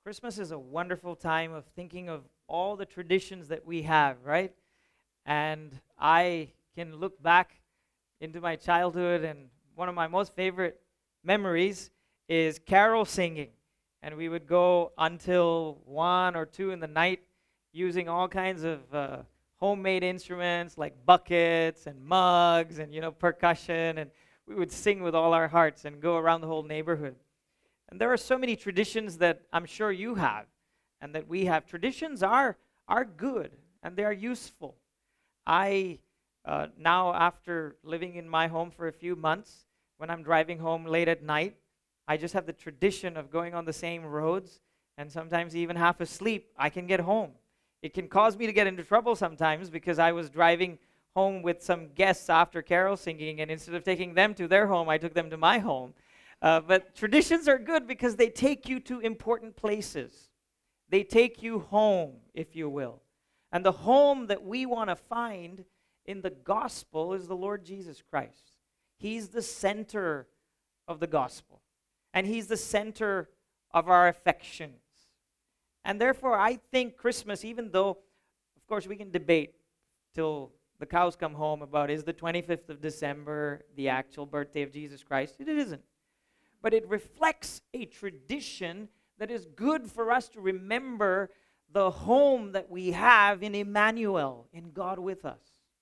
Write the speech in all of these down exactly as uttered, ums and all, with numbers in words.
Christmas is a wonderful time of thinking of all the traditions that we have, right? And I can look back into my childhood, and one of my most favorite memories is carol singing. And we would go until one or two in the night using all kinds of uh, homemade instruments like buckets and mugs and, you know, percussion. And we would sing with all our hearts and go around the whole neighborhood. And there are so many traditions that I'm sure you have and that we have. Traditions are, are good and they are useful. I, uh, now after living in my home for a few months, when I'm driving home late at night, I just have the tradition of going on the same roads, and sometimes even half asleep, I can get home. It can cause me to get into trouble sometimes because I was driving home with some guests after carol singing, and instead of taking them to their home, I took them to my home. Uh, but traditions are good because they take you to important places. They take you home, if you will. And the home that we want to find in the gospel is the Lord Jesus Christ. He's the center of the gospel. And He's the center of our affections. And therefore, I think Christmas, even though, of course, we can debate till the cows come home about is the twenty-fifth of December the actual birthday of Jesus Christ? It isn't. But it reflects a tradition that is good for us to remember the home that we have in Emmanuel, in God with us.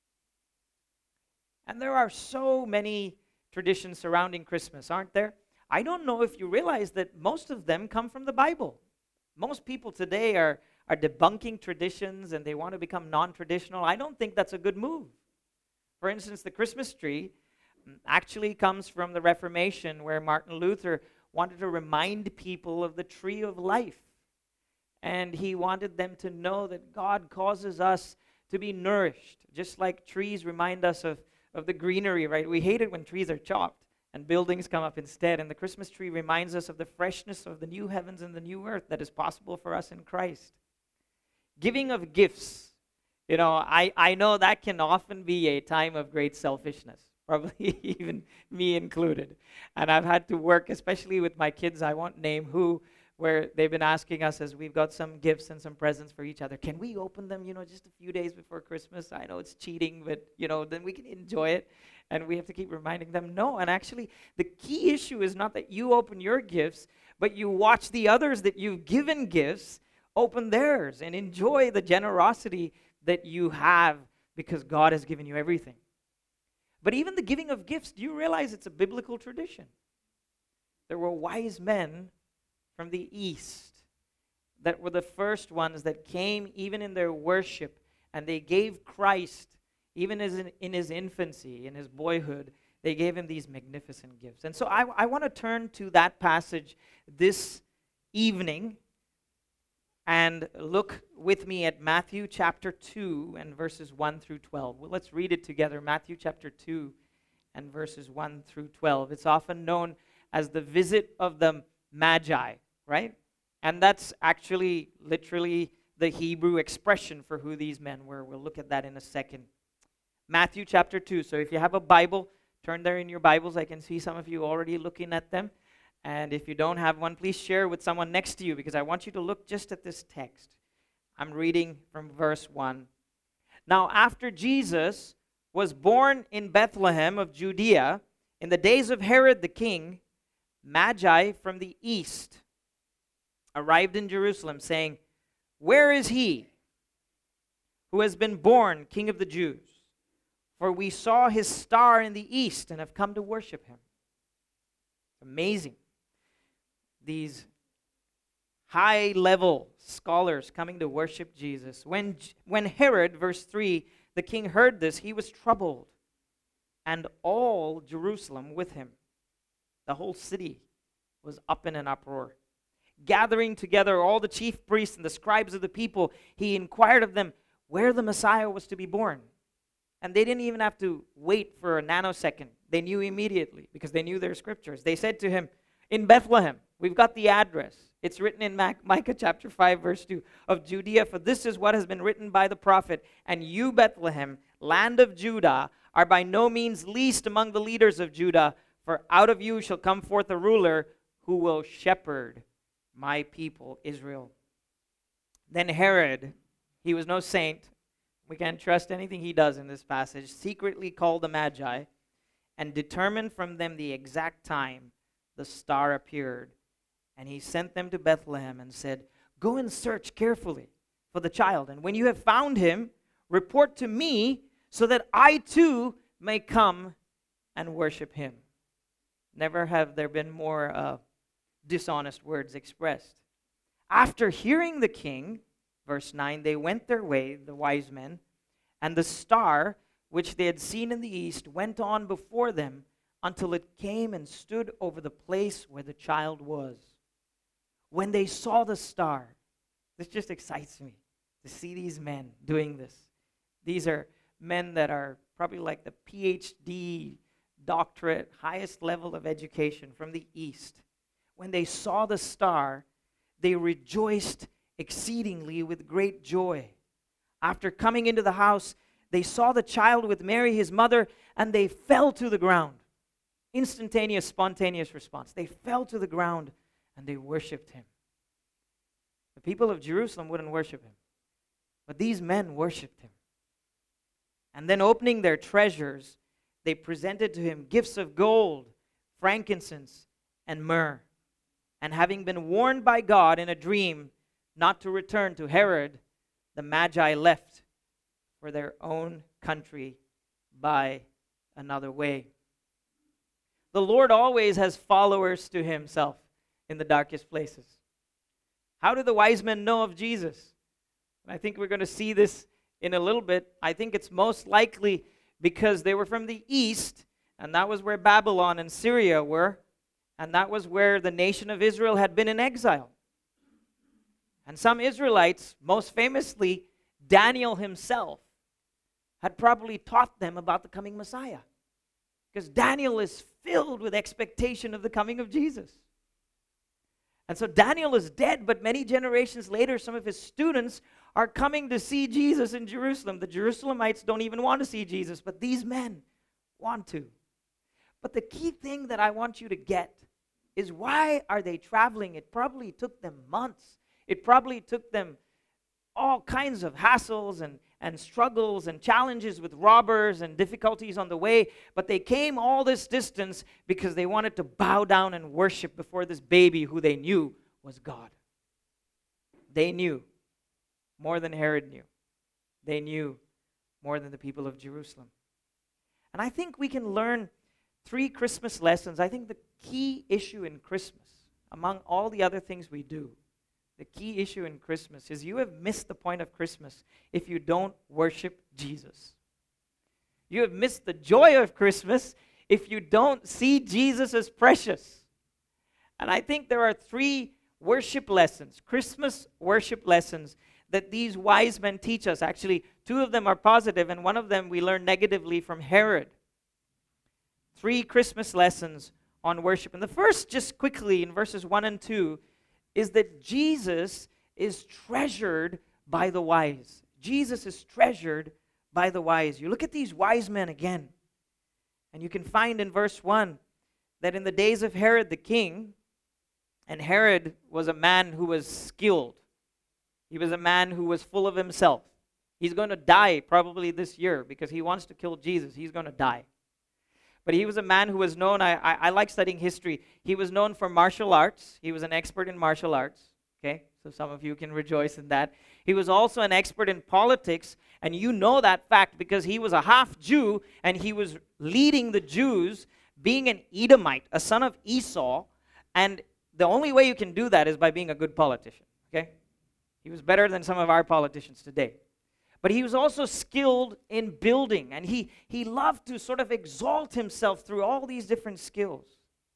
And there are so many traditions surrounding Christmas, aren't there? I don't know if you realize that most of them come from the Bible. Most people today are, are debunking traditions and they want to become non-traditional. I don't think that's a good move. For instance, the Christmas tree actually comes from the Reformation, where Martin Luther wanted to remind people of the tree of life. And he wanted them to know that God causes us to be nourished, just like trees remind us of, of the greenery, right? We hate it when trees are chopped and buildings come up instead. And the Christmas tree reminds us of the freshness of the new heavens and the new earth that is possible for us in Christ. Giving of gifts. You know, I, I know that can often be a time of great selfishness. Probably even me included. And I've had to work, especially with my kids, I won't name who, where they've been asking us as we've got some gifts and some presents for each other, can we open them, you know, just a few days before Christmas? I know it's cheating, but, you know, then we can enjoy it. And we have to keep reminding them, no. And actually, the key issue is not that you open your gifts, but you watch the others that you've given gifts open theirs and enjoy the generosity that you have because God has given you everything. But even the giving of gifts, do you realize it's a biblical tradition? There were wise men from the East that were the first ones that came even in their worship, and they gave Christ, even as in, in his infancy, in his boyhood, they gave him these magnificent gifts. And so I, I want to turn to that passage this evening and look with me at Matthew chapter two and verses one through twelve. Well, let's read it together. Matthew chapter two and verses one through twelve. It's often known as the visit of the Magi, right? And that's actually literally the Hebrew expression for who these men were. We'll look at that in a second. Matthew chapter two. So if you have a Bible, turn there in your Bibles. I can see some of you already looking at them. And if you don't have one, please share with someone next to you, because I want you to look just at this text. I'm reading from verse one. Now, after Jesus was born in Bethlehem of Judea, in the days of Herod the king, Magi from the east arrived in Jerusalem, saying, "Where is he who has been born King of the Jews? For we saw his star in the east and have come to worship him." Amazing. These high-level scholars coming to worship Jesus. When, when Herod, verse three, the king heard this, he was troubled, and all Jerusalem with him. The whole city was up in an uproar. Gathering together all the chief priests and the scribes of the people, he inquired of them where the Messiah was to be born. And they didn't even have to wait for a nanosecond. They knew immediately because they knew their scriptures. They said to him, "In Bethlehem." We've got the address. It's written in Micah chapter five, verse two, "Of Judea, for this is what has been written by the prophet. And you, Bethlehem, land of Judah, are by no means least among the leaders of Judah, for out of you shall come forth a ruler who will shepherd my people Israel. Then Herod, he was no saint. We can't trust anything he does in this passage. Secretly called the Magi and determined from them the exact time the star appeared. And he sent them to Bethlehem and said, "Go and search carefully for the child. And when you have found him, report to me so that I too may come and worship him." Never have there been more uh, dishonest words expressed. After hearing the king, verse nine, they went their way, the wise men, and the star which they had seen in the east went on before them until it came and stood over the place where the child was. When they saw the star, this just excites me to see these men doing this. These are men that are probably like the P H D, doctorate, highest level of education from the east. When they saw the star, they rejoiced exceedingly with great joy. After coming into the house, they saw the child with Mary, his mother, and they fell to the ground. Instantaneous, spontaneous response. They fell to the ground and they worshiped him. The people of Jerusalem wouldn't worship him, but these men worshiped him. And then opening their treasures, they presented to him gifts of gold, frankincense, and myrrh. And having been warned by God in a dream not to return to Herod, the Magi left for their own country by another way. The Lord always has followers to himself in the darkest places. How did the wise men know of Jesus? I think we're going to see this in a little bit. I think it's most likely because they were from the east, and that was where Babylon and Syria were, and that was where the nation of Israel had been in exile. And some Israelites, most famously Daniel himself, had probably taught them about the coming Messiah. Because Daniel is filled with expectation of the coming of Jesus. And so Daniel is dead, but many generations later, some of his students are coming to see Jesus in Jerusalem. The Jerusalemites don't even want to see Jesus, but these men want to. But the key thing that I want you to get is, why are they traveling? It probably took them months. It probably took them all kinds of hassles and, and struggles and challenges with robbers and difficulties on the way. But they came all this distance because they wanted to bow down and worship before this baby who they knew was God. They knew more than Herod knew. They knew more than the people of Jerusalem. And I think we can learn three Christmas lessons. I think the key issue in Christmas, among all the other things we do, the key issue in Christmas is you have missed the point of Christmas if you don't worship Jesus. You have missed the joy of Christmas if you don't see Jesus as precious. And I think there are three worship lessons, Christmas worship lessons, that these wise men teach us. Actually, two of them are positive, and one of them we learn negatively from Herod. Three Christmas lessons on worship. And the first, just quickly, in verses one and two, is that Jesus is treasured by the wise. Jesus is treasured by the wise. You look at these wise men again, and you can find in verse one that in the days of Herod the king, and Herod was a man who was skilled. He was a man who was full of himself. He's going to die probably this year because he wants to kill Jesus. He's going to die. But he was a man who was known, I, I, I like studying history. He was known for martial arts. He was an expert in martial arts. Okay, so some of you can rejoice in that. He was also an expert in politics, and you know that fact because he was a half Jew, and he was leading the Jews, being an Edomite, a son of Esau, and the only way you can do that is by being a good politician. Okay, he was better than some of our politicians today. But he was also skilled in building, and he, he loved to sort of exalt himself through all these different skills.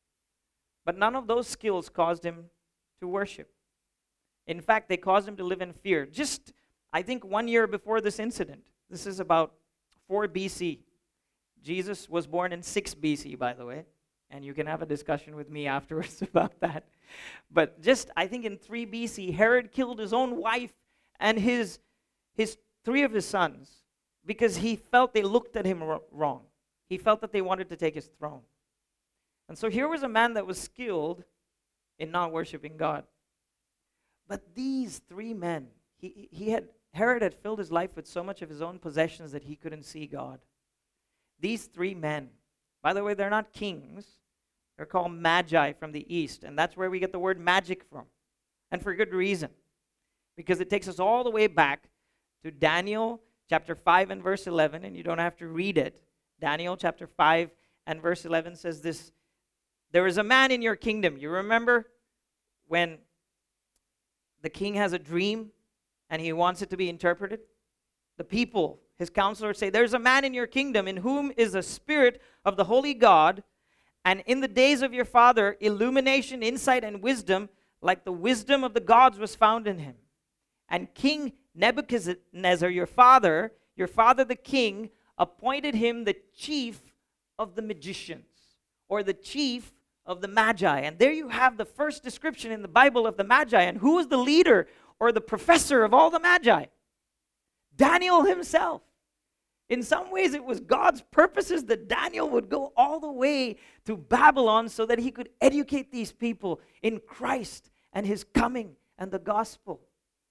But none of those skills caused him to worship. In fact, they caused him to live in fear. Just, I think, one year before this incident, this is about four B C. Jesus was born in six B C, by the way, and you can have a discussion with me afterwards about that. But just, I think, in three B C, Herod killed his own wife and his his three of his sons, because he felt they looked at him wrong. He felt that they wanted to take his throne. And so here was a man that was skilled in not worshiping God. But these three men, he, he had, Herod had filled his life with so much of his own possessions that he couldn't see God. These three men, by the way, they're not kings. They're called magi from the east, and that's where we get the word magic from. And for good reason, because it takes us all the way back to Daniel chapter five and verse eleven, and you don't have to read it. Daniel chapter five and verse eleven says this, there is a man in your kingdom. You remember when the king has a dream and he wants it to be interpreted? The people, his counselors say, there's a man in your kingdom in whom is the spirit of the holy God, and in the days of your father, illumination, insight, and wisdom, like the wisdom of the gods, was found in him. And King Nebuchadnezzar, your father, your father the king, appointed him the chief of the magicians, or the chief of the magi. And there you have the first description in the Bible of the magi. And who was the leader or the professor of all the magi? Daniel himself. In some ways, it was God's purposes that Daniel would go all the way to Babylon so that he could educate these people in Christ and his coming and the gospel.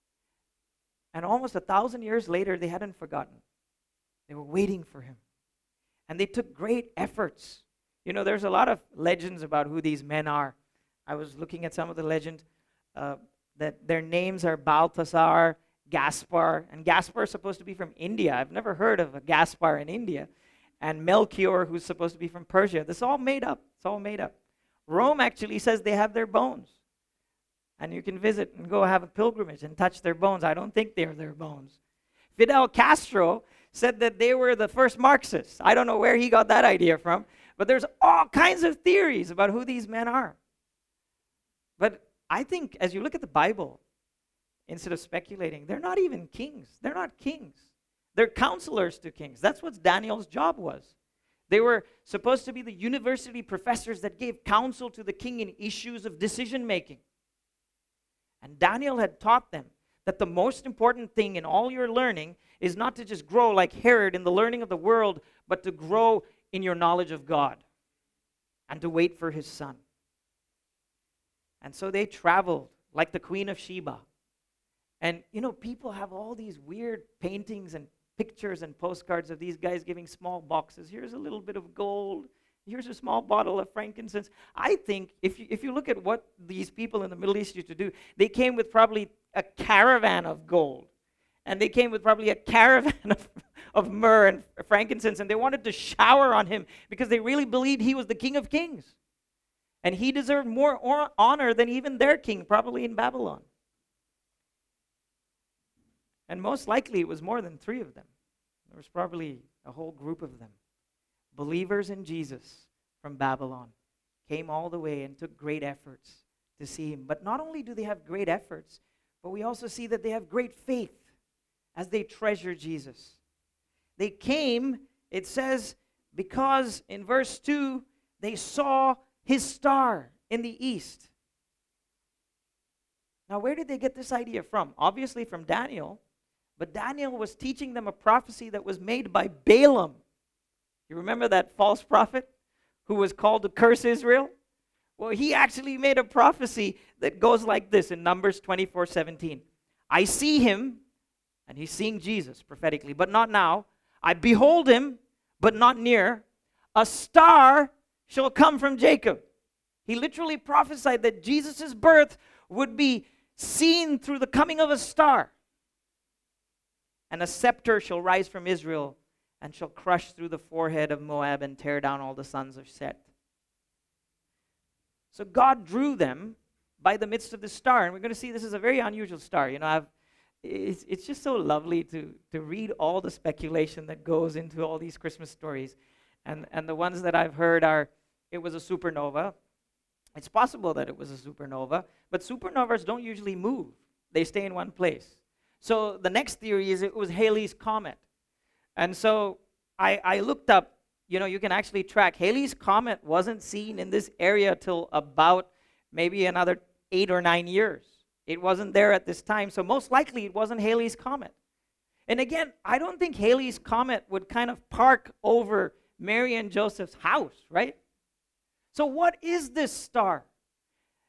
And almost a thousand years later, they hadn't forgotten. They were waiting for him. And they took great efforts. You know, there's a lot of legends about who these men are. I was looking at some of the legends uh, that their names are Balthasar, Gaspar, and Gaspar is supposed to be from India. I've never heard of a Gaspar in India. And Melchior, who's supposed to be from Persia. This is all made up. It's all made up. Rome actually says they have their bones. And you can visit and go have a pilgrimage and touch their bones. I don't think they're their bones. Fidel Castro said that they were the first Marxists. I don't know where he got that idea from. But there's all kinds of theories about who these men are. But I think as you look at the Bible, instead of speculating, they're not even kings. They're not kings. They're counselors to kings. That's what Daniel's job was. They were supposed to be the university professors that gave counsel to the king in issues of decision making. And Daniel had taught them that the most important thing in all your learning is not to just grow like Herod in the learning of the world, but to grow in your knowledge of God and to wait for his son. And so they traveled like the Queen of Sheba. And, you know, people have all these weird paintings and pictures and postcards of these guys giving small boxes. Here's a little bit of gold. Here's a small bottle of frankincense. I think if you, if you look at what these people in the Middle East used to do, they came with probably a caravan of gold. And they came with probably a caravan of, of myrrh and frankincense. And they wanted to shower on him because they really believed he was the King of Kings. And he deserved more or- honor than even their king, probably in Babylon. And most likely it was more than three of them. There was probably a whole group of them. Believers in Jesus from Babylon came all the way and took great efforts to see him. But not only do they have great efforts, but we also see that they have great faith as they treasure Jesus. They came, it says, because in verse two, they saw his star in the east. Now, where did they get this idea from? Obviously from Daniel. But Daniel was teaching them a prophecy that was made by Balaam. You remember that false prophet who was called to curse Israel? Well, he actually made a prophecy that goes like this in Numbers twenty-four seventeen. I see him, and he's seeing Jesus prophetically, but not now. I behold him, but not near. A star shall come from Jacob. He literally prophesied that Jesus' birth would be seen through the coming of a star. And a scepter shall rise from Israel and shall crush through the forehead of Moab and tear down all the sons of Seth. So God drew them by the midst of the star. And we're going to see this is a very unusual star. You know, I've, it's, it's just so lovely to, to read all the speculation that goes into all these Christmas stories. And, and the ones that I've heard are, it was a supernova. It's possible that it was a supernova, but supernovas don't usually move. They stay in one place. So the next theory is it was Halley's Comet. And so I, I looked up, you know, you can actually track. Halley's Comet wasn't seen in this area till about maybe another eight or nine years. It wasn't there at this time, so most likely it wasn't Halley's Comet. And again, I don't think Halley's Comet would kind of park over Mary and Joseph's house, right? So what is this star?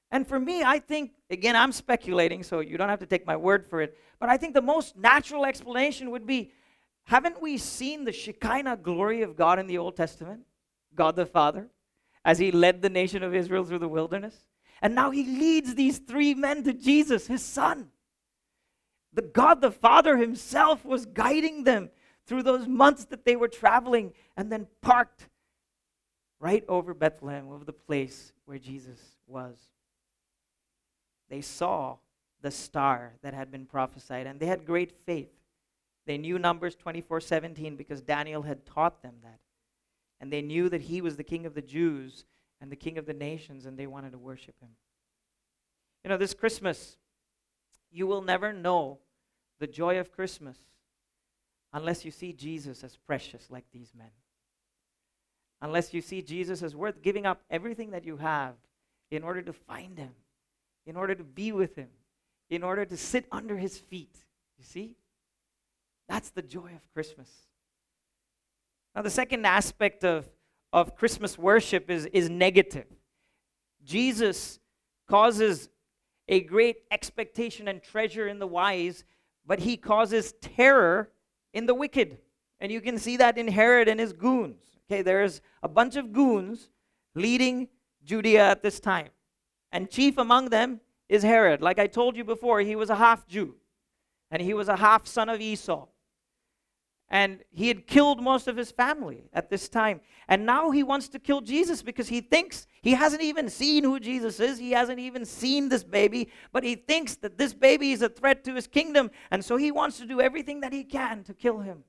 And for me, I think, again, I'm speculating, so you don't have to take my word for it, but I think the most natural explanation would be, haven't we seen the Shekinah glory of God in the Old Testament? God the Father, as he led the nation of Israel through the wilderness. And now he leads these three men to Jesus, his son. The God the Father himself was guiding them through those months that they were traveling, and then parked right over Bethlehem, over the place where Jesus was. They saw the star that had been prophesied, and they had great faith. They knew Numbers twenty-four seventeen because Daniel had taught them that. And they knew that he was the King of the Jews and the King of the nations, and they wanted to worship him. You know, this Christmas, you will never know the joy of Christmas unless you see Jesus as precious like these men. Unless you see Jesus as worth giving up everything that you have in order to find him, in order to be with him, in order to sit under his feet. You see? That's the joy of Christmas. Now, the second aspect of, of Christmas worship is, is negative. Jesus causes a great expectation and treasure in the wise, but he causes terror in the wicked. And you can see that in Herod and his goons. Okay, there's a bunch of goons leading Judea at this time. And chief among them is Herod. Like I told you before, he was a half Jew. And he was a half son of Esau. And he had killed most of his family at this time. And now he wants to kill Jesus because he thinks, he hasn't even seen who Jesus is. He hasn't even seen this baby. But he thinks that this baby is a threat to his kingdom. And so he wants to do everything that he can to kill him.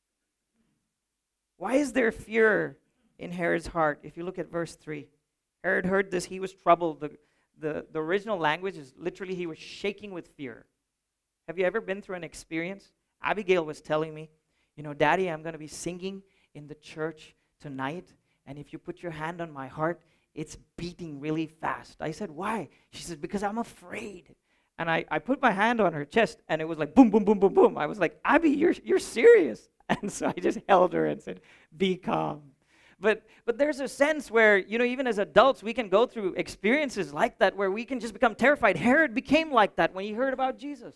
Why is there fear in Herod's heart? If you look at verse three. Herod heard this, he was troubled. The, the, the original language is literally he was shaking with fear. Have you ever been through an experience? Abigail was telling me, you know, Daddy, I'm going to be singing in the church tonight, and if you put your hand on my heart, it's beating really fast. I said, why? She said, because I'm afraid. And I, I put my hand on her chest, and it was like boom, boom, boom, boom, boom. I was like, Abby, you're you're serious. And so I just held her and said, be calm. But but there's a sense where, you know, even as adults, we can go through experiences like that where we can just become terrified. Herod became like that when he heard about Jesus.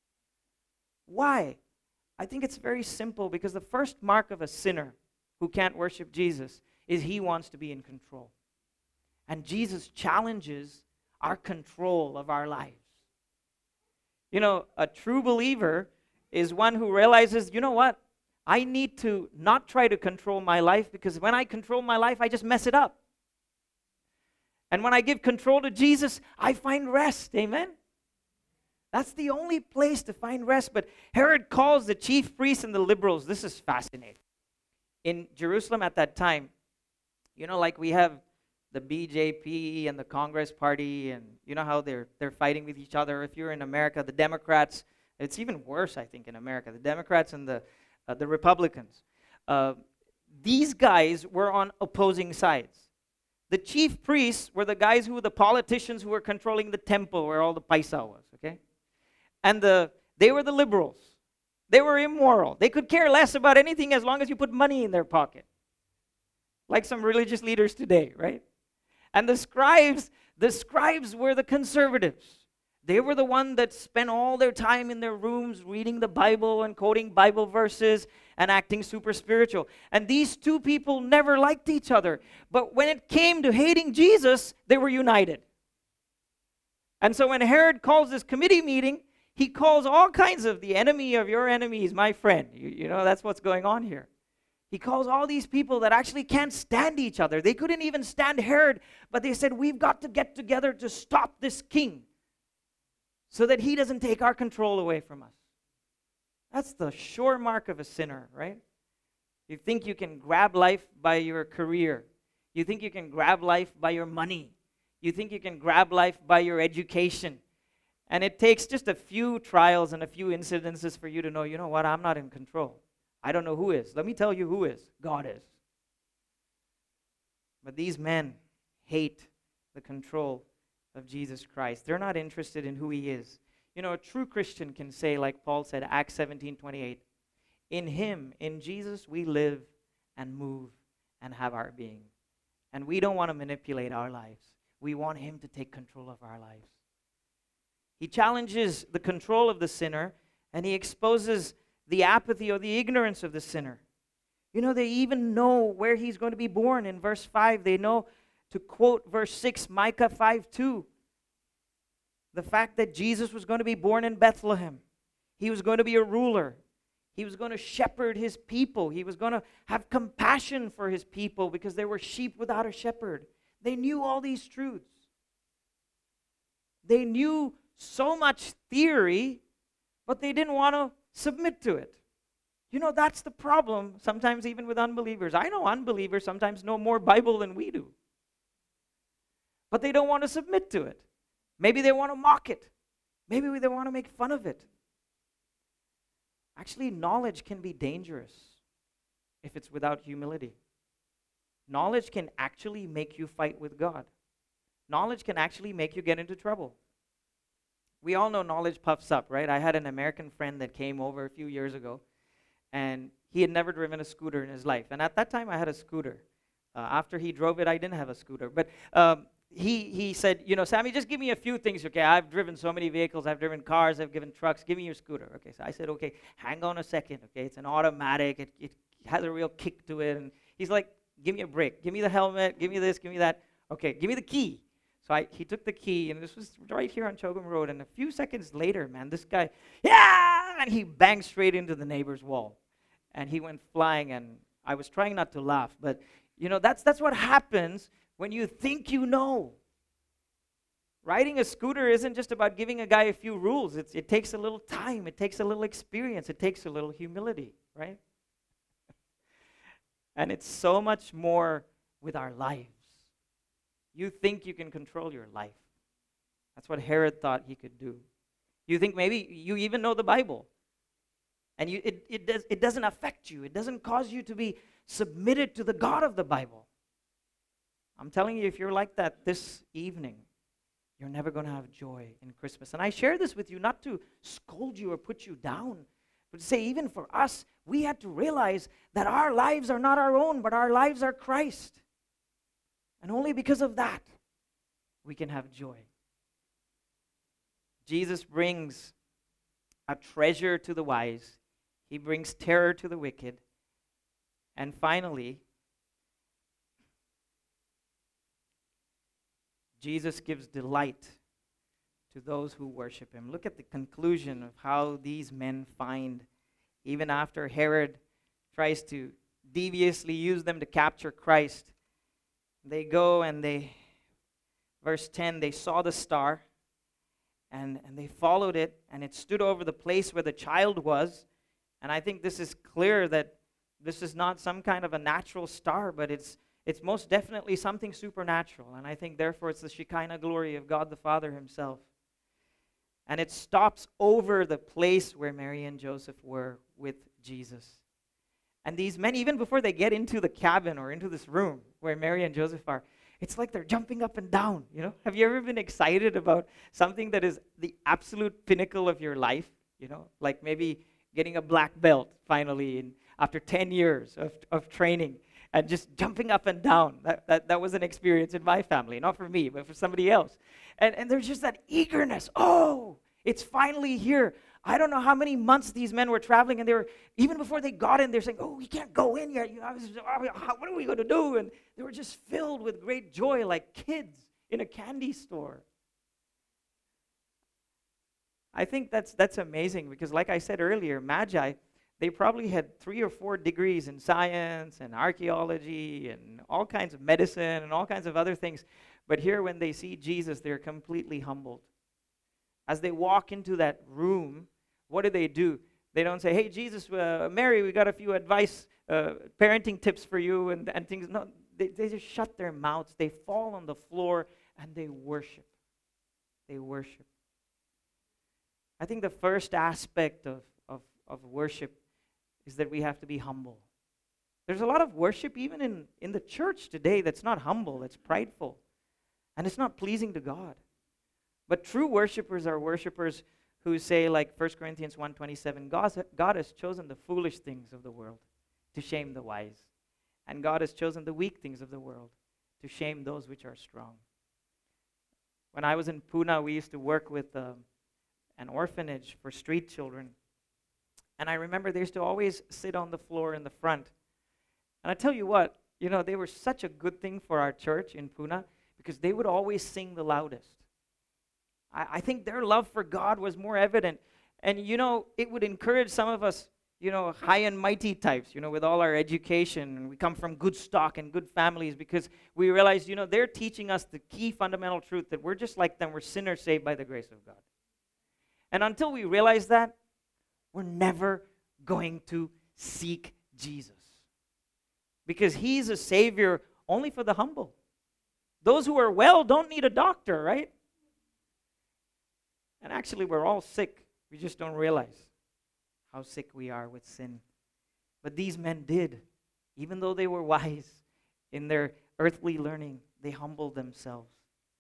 Why? I think it's very simple, because the first mark of a sinner who can't worship Jesus is he wants to be in control. And Jesus challenges our control of our lives. You know, a true believer is one who realizes, you know what? I need to not try to control my life, because when I control my life, I just mess it up. And when I give control to Jesus, I find rest. Amen? That's the only place to find rest. But Herod calls the chief priests and the liberals. This is fascinating. In Jerusalem at that time, you know, like we have the B J P and the Congress Party, and you know how they're they're fighting with each other. If you're in America, the Democrats, it's even worse, I think, in America. The Democrats and the uh, the Republicans. Uh, these guys were on opposing sides. The chief priests were the guys who were the politicians who were controlling the temple where all the paisa was, okay? And the they were the liberals. They were immoral. They could care less about anything as long as you put money in their pocket. Like some religious leaders today, right? And the scribes, the scribes were the conservatives. They were the one that spent all their time in their rooms reading the Bible and quoting Bible verses and acting super spiritual. And these two people never liked each other. But when it came to hating Jesus, they were united. And so when Herod calls this committee meeting, he calls all kinds of the enemy of your enemy is my friend. You, you know, that's what's going on here. He calls all these people that actually can't stand each other. They couldn't even stand Herod, but they said, we've got to get together to stop this king so that he doesn't take our control away from us. That's the sure mark of a sinner, right? You think you can grab life by your career. You think you can grab life by your money. You think you can grab life by your education. And it takes just a few trials and a few incidences for you to know, you know what, I'm not in control. I don't know who is. Let me tell you who is. God is. But these men hate the control of Jesus Christ. They're not interested in who he is. You know, a true Christian can say, like Paul said, Acts seventeen twenty-eight, in him, in Jesus, we live and move and have our being. And we don't want to manipulate our lives. We want him to take control of our lives. He challenges the control of the sinner, and he exposes the apathy or the ignorance of the sinner. You know, they even know where he's going to be born. In verse five, they know, to quote verse six, Micah five two, the fact that Jesus was going to be born in Bethlehem. He was going to be a ruler. He was going to shepherd his people. He was going to have compassion for his people because they were sheep without a shepherd. They knew all these truths. They knew so much theory, but they didn't want to submit to it. You know, that's the problem sometimes even with unbelievers. I know unbelievers sometimes know more Bible than we do. But they don't want to submit to it. Maybe they want to mock it. Maybe they want to make fun of it. Actually, knowledge can be dangerous if it's without humility. Knowledge can actually make you fight with God. Knowledge can actually make you get into trouble. We all know knowledge puffs up, right? I had an American friend that came over a few years ago, and he had never driven a scooter in his life. And at that time, I had a scooter. Uh, after he drove it, I didn't have a scooter. But um, he he said, you know, Sammy, just give me a few things, okay? I've driven so many vehicles. I've driven cars. I've driven trucks. Give me your scooter. Okay, so I said, okay, hang on a second, okay? It's an automatic. It, it has a real kick to it. And he's like, give me a brake. Give me the helmet. Give me this. Give me that. Okay, give me the key. So I, he took the key, and this was right here on Chogum Road. And a few seconds later, man, this guy, yeah, and he banged straight into the neighbor's wall. And he went flying, and I was trying not to laugh. But, you know, that's that's what happens when you think you know. Riding a scooter isn't just about giving a guy a few rules. It's, it takes a little time. It takes a little experience. It takes a little humility, right? And it's so much more with our lives. You think you can control your life. That's what Herod thought he could do. You think maybe you even know the Bible. And you, it, it, does, it doesn't affect you. It doesn't cause you to be submitted to the God of the Bible. I'm telling you, if you're like that this evening, you're never going to have joy in Christmas. And I share this with you not to scold you or put you down, but to say even for us, we had to realize that our lives are not our own, but our lives are Christ. And only because of that, we can have joy. Jesus brings a treasure to the wise. He brings terror to the wicked. And finally, Jesus gives delight to those who worship him. Look at the conclusion of how these men find, even after Herod tries to deviously use them to capture Christ. They go and they, verse ten, they saw the star and, and they followed it, and it stood over the place where the child was. And I think this is clear that this is not some kind of a natural star, but it's It's most definitely something supernatural, and I think therefore it's the Shekinah glory of God the Father himself. And it stops over the place where Mary and Joseph were with Jesus. And these men, even before they get into the cabin or into this room where Mary and Joseph are, it's like they're jumping up and down, you know? Have you ever been excited about something that is the absolute pinnacle of your life, you know? Like maybe getting a black belt finally in, after ten years of, of training. And just jumping up and down. That, that, that was an experience in my family. Not for me, but for somebody else. And, and there's just that eagerness. Oh, it's finally here. I don't know how many months these men were traveling, and they were, even before they got in, they're saying, oh, we can't go in yet. You know, what are we going to do? And they were just filled with great joy like kids in a candy store. I think that's that's amazing because like I said earlier, Magi, they probably had three or four degrees in science and archaeology and all kinds of medicine and all kinds of other things. But here when they see Jesus, they're completely humbled. As they walk into that room, what do they do? They don't say, hey, Jesus, uh, Mary, we got a few advice, uh, parenting tips for you and, and things. No, they, they just shut their mouths. They fall on the floor and they worship. They worship. I think the first aspect of, of, of worship is that we have to be humble. There's a lot of worship even in, in the church today that's not humble, that's prideful, and it's not pleasing to God. But true worshipers are worshipers who say, like First Corinthians one twenty-seven, God, God has chosen the foolish things of the world to shame the wise, and God has chosen the weak things of the world to shame those which are strong. When I was in Pune, we used to work with uh, an orphanage for street children. And I remember they used to always sit on the floor in the front. And I tell you what, you know, they were such a good thing for our church in Pune because they would always sing the loudest. I, I think their love for God was more evident. And, you know, it would encourage some of us, you know, high and mighty types, you know, with all our education. And we come from good stock and good families because we realize, you know, they're teaching us the key fundamental truth that we're just like them. We're sinners saved by the grace of God. And until we realize that, we're never going to seek Jesus. Because he's a savior only for the humble. Those who are well don't need a doctor, right? And actually, we're all sick. We just don't realize how sick we are with sin. But these men did. Even though they were wise in their earthly learning, they humbled themselves.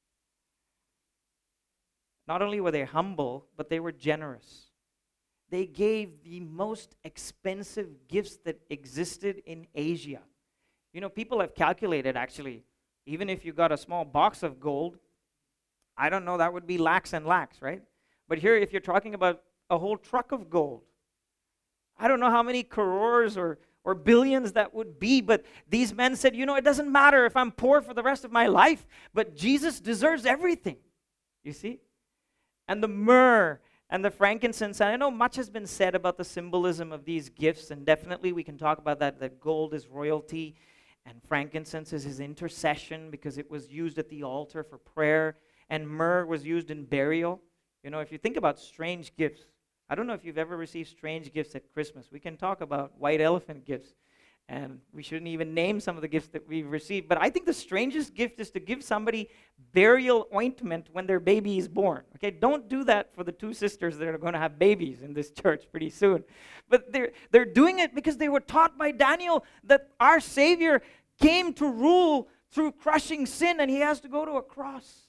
Not only were they humble, but they were generous. They gave the most expensive gifts that existed in Asia. You know, people have calculated, actually, even if you got a small box of gold, I don't know, that would be lakhs and lakhs, right? But here, if you're talking about a whole truck of gold, I don't know how many crores or, or billions that would be, but these men said, you know, it doesn't matter if I'm poor for the rest of my life, but Jesus deserves everything, you see? And the myrrh and the frankincense, and I know much has been said about the symbolism of these gifts, and definitely we can talk about that, that gold is royalty, and frankincense is his intercession because it was used at the altar for prayer, and myrrh was used in burial. You know, if you think about strange gifts, I don't know if you've ever received strange gifts at Christmas. We can talk about white elephant gifts, and we shouldn't even name some of the gifts that we've received, but I think the strangest gift is to give somebody burial ointment when their baby is born. Okay, don't do that for the two sisters that are going to have babies in this church pretty soon. But they're, they're doing it because they were taught by Daniel that our Savior came to rule through crushing sin, and he has to go to a cross.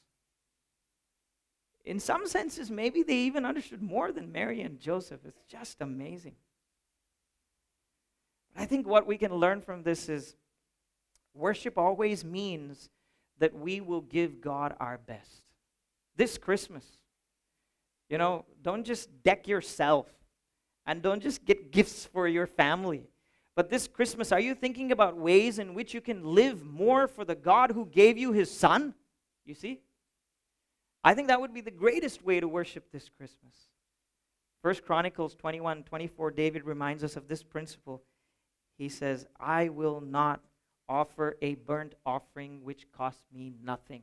In some senses, maybe they even understood more than Mary and Joseph. It's just amazing. I think what we can learn from this is worship always means that we will give God our best. This Christmas, you know, don't just deck yourself and don't just get gifts for your family. But this Christmas, are you thinking about ways in which you can live more for the God who gave you his son? You see? I think that would be the greatest way to worship this Christmas. First Chronicles twenty-one twenty-four, David reminds us of this principle. He says, I will not offer a burnt offering which costs me nothing.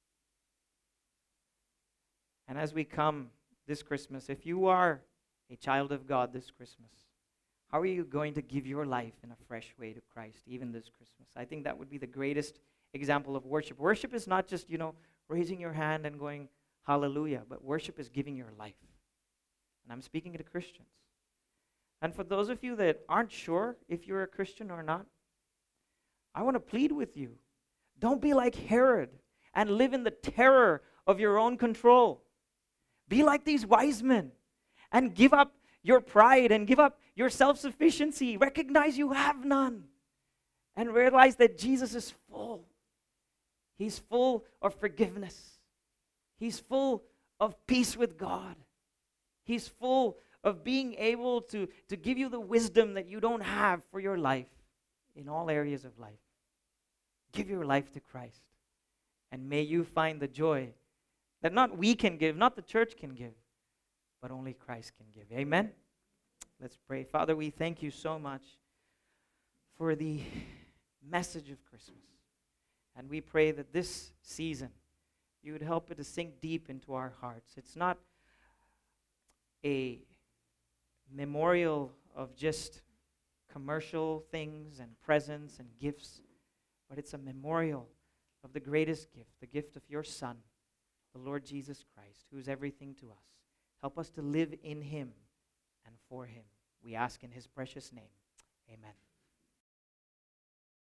And as we come this Christmas, if you are a child of God this Christmas, how are you going to give your life in a fresh way to Christ, even this Christmas? I think that would be the greatest example of worship. Worship is not just, you know, raising your hand and going, hallelujah, but worship is giving your life. And I'm speaking to Christians. And for those of you that aren't sure if you're a Christian or not, I want to plead with you. Don't be like Herod and live in the terror of your own control. Be like these wise men and give up your pride and give up your self-sufficiency. Recognize you have none. And realize that Jesus is full. He's full of forgiveness. He's full of peace with God. He's full of being able to, to give you the wisdom that you don't have for your life in all areas of life. Give your life to Christ. And may you find the joy that not we can give, not the church can give, but only Christ can give. Amen? Let's pray. Father, we thank you so much for the message of Christmas. And we pray that this season, you would help it to sink deep into our hearts. It's not a memorial of just commercial things and presents and gifts, but it's a memorial of the greatest gift, the gift of your Son, the Lord Jesus Christ, who is everything to us. Help us to live in him and for him. We ask in his precious name. Amen.